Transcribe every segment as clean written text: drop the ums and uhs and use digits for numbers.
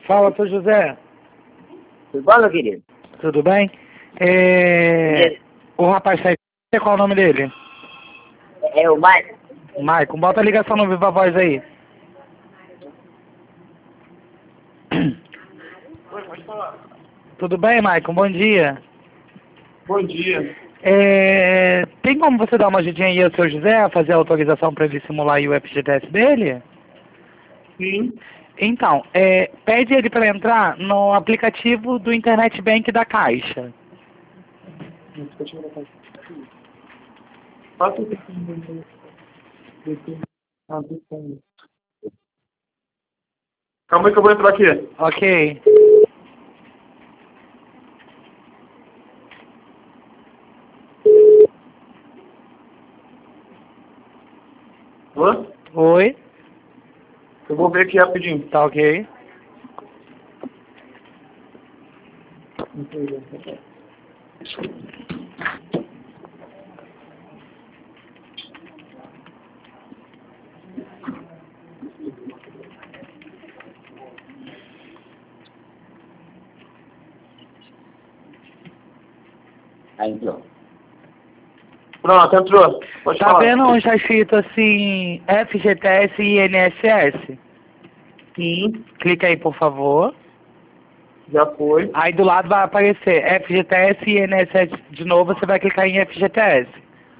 Fala, seu José. Tudo bom, meu querido? Tudo bem? O rapaz tá aí, qual é o nome dele? É o Maicon. Maicon, bota a ligação no Viva Voz aí. Oi, pode falar. Tudo bem, Maicon? Bom dia. Bom dia. Tem como você dar uma ajudinha aí ao seu José, fazer a autorização para ele simular aí o FGTS dele? Sim. Então, pede ele para entrar no aplicativo do Internet Bank da Caixa. Passa o Calma aí que eu vou entrar aqui. Ok. Alô? Oi, Eu vou ver aqui rapidinho. tá ok. Aí entrou. Pronto, entrou. Pode Tá falar. vendo onde tá escrito assim, FGTS e INSS? Sim, Clica aí, por favor. já foi. Aí do lado vai aparecer FGTS e INSS de novo, você vai clicar em FGTS.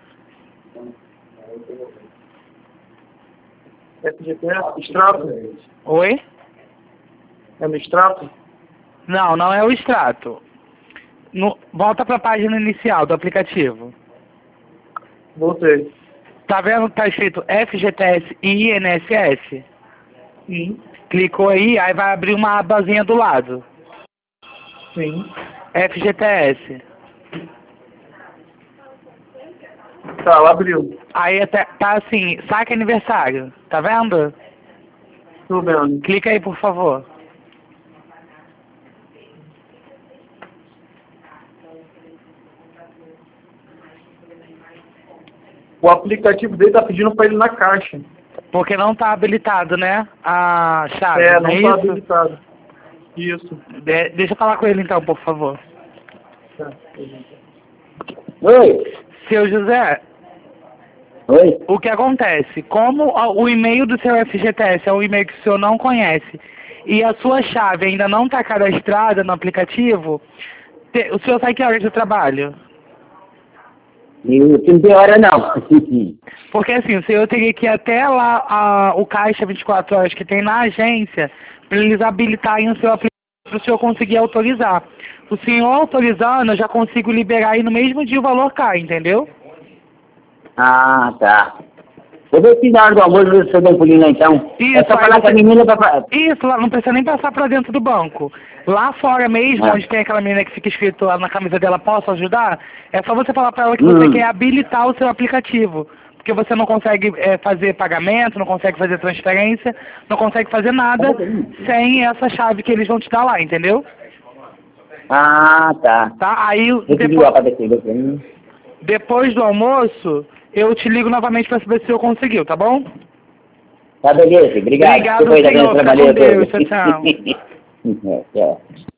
FGTS? Extrato? Oi? É no extrato? Não, não é o extrato. Volta para a página inicial do aplicativo. Voltei. Tá vendo que tá escrito FGTS e INSS? Sim, Clicou aí, aí vai abrir uma abazinha do lado. sim. FGTS. Tá, lá abriu. Aí tá assim, saque aniversário. Tá vendo? Tô vendo. Clica aí, por favor. O aplicativo dele tá pedindo pra ele na caixa. Porque não tá habilitado, né? A chave, É, não é não tá isso? habilitado. Isso. Deixa eu falar com ele então, por favor. Tá. Oi. Seu José, Oi. o que acontece? Como o e-mail do seu FGTS é um e-mail que o senhor não conhece e a sua chave ainda não está cadastrada no aplicativo, o senhor sai que horas do trabalho? Eu não tem hora não. Porque assim, o senhor teria que ir até lá o Caixa 24 horas que tem na agência para eles habilitarem o seu aplicativo para o senhor conseguir autorizar. O senhor autorizando, eu já consigo liberar aí no mesmo dia o valor cai, entendeu? Ah, tá. Eu vou te dar do almoço, você dá um pulinho lá então. Isso, É só aí falar com a você- menina pra... Isso, lá não precisa nem passar pra dentro do banco. Lá fora mesmo, Ah. onde tem aquela menina que fica escrito lá na camisa dela, posso ajudar? É só você falar pra ela que você quer habilitar o seu aplicativo. Porque você não consegue fazer pagamento, não consegue fazer transferência, não consegue fazer nada sem essa chave que eles vão te dar lá, entendeu? Ah, tá. Tá? Aí Eu pedi depois, lá pra descer. depois do almoço, eu te ligo novamente pra saber se eu conseguiu, tá bom? Tá, beleza. Obrigado. Obrigado, Depois da senhor. minha Fica com trabalhei Deus. toda. Tchau, tchau. Tchau.